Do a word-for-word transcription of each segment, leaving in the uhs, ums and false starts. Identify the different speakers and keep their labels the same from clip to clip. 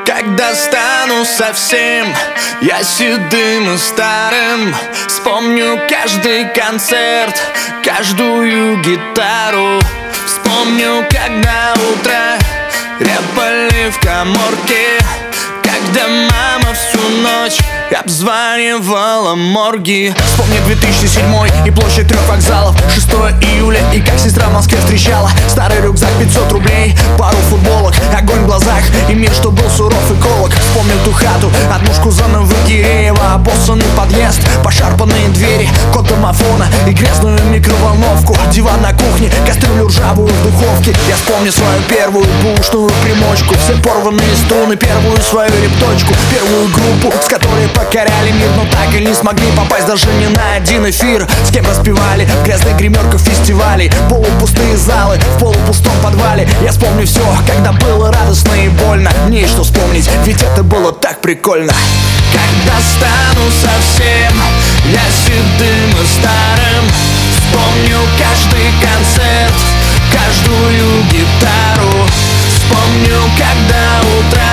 Speaker 1: Когда стану совсем я седым и старым, вспомню каждый концерт, каждую гитару. Вспомню, когда утро рябали в каморке, когда мама всю ночь обзванивала морги. Вспомни две тысячи седьмой и площадь трех вокзалов, шестое июля, и как сестра в Москве встречала. Старый рюкзак, пятьсот рублей, пару футболок, огонь в глазах и мир, что был суров и колок. Вспомнил ту хату, однушку зоны Киреева, обоссанный подъезд, пошарпанные двери, код домофона и грязную микроволновку, диван на кухне, кастрюлю ржавую в духовке. Я вспомню свою первую бушную примочку, все порванные струны, первую свою репточку, первую группу, с которой покоряли мир, но так и не смогли попасть даже не на один эфир. С кем распевали в грязных гримерках фестивалей, полупустые залы в полупустом подвале. Я вспомню все, когда было радостно и больно. Мне есть что вспомнить, ведь это было так прикольно. Когда стану совсем я седым и старым, вспомню каждый концерт, каждую гитару. Вспомню, когда утро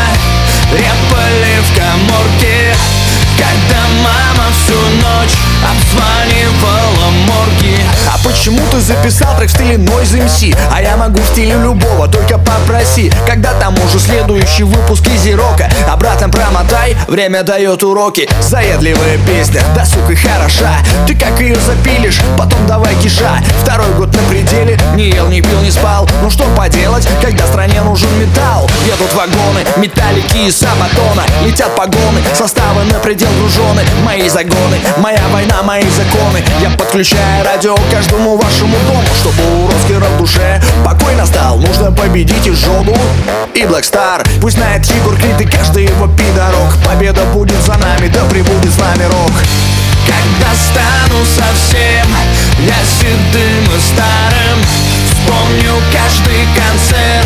Speaker 1: рябали в каморке, когда мама всю ночь обзванивала морги. А почему ты записал трек в стиле Noise эм си? А я могу в стиле любого, только попроси. Когда там уже следующий выпуск Изи Рока? Обратно промотай, время дает уроки. Заедливая песня, да сука хороша. Ты как ее запилишь, потом давай киша. Второй год на пределе, не ел, не пил, не спал. Ну что поделать, когда стране нужен металл? Едут вагоны, металлики и сабатона, летят погоны, составы на предел гружены. Мои загоны, моя война, мои законы. Я подключаю радио к каждому вашему дому, чтобы у русских в душе покой настал. Нужно победить изжогу и Black Star. Пусть знает Егор Крид и каждый его пидорок. Победа будет за нами, да пребудет с нами рок. Когда стану совсем я седым и старым, вспомню каждый концерт,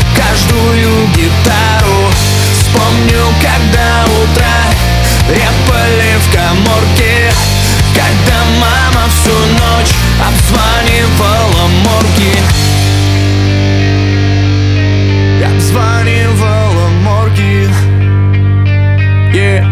Speaker 1: каждую гитару. Вспомню, когда утро рябали в каморке, когда мама всю ночь обзванивала морги. Обзванивала морги. Yeah.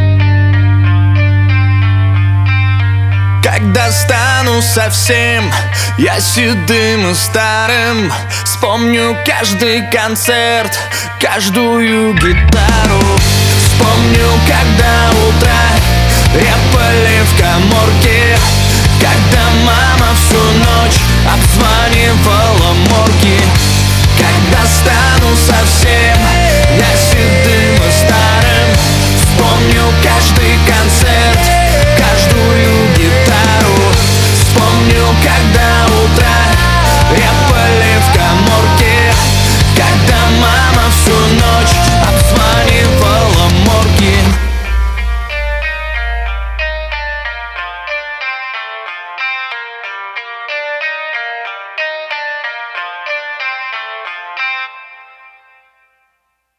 Speaker 1: Когда стану совсем я седым и старым, вспомню каждый концерт, каждую гитару. Вспомню, когда утро рябали в каморке, когда мама всю ночь обзванивала морги. Когда стану совсем я седым и старым, вспомню каждый концерт,